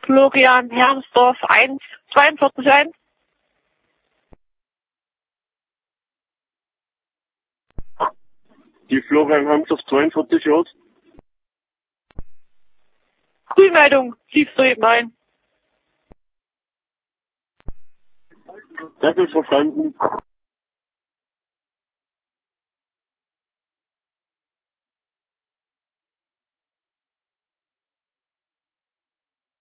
Florian Hermsdorf 1, 42 1. Die Florian Hermsdorf 42 aus. Frühmeldung, lief soeben ein. Das ist verstanden.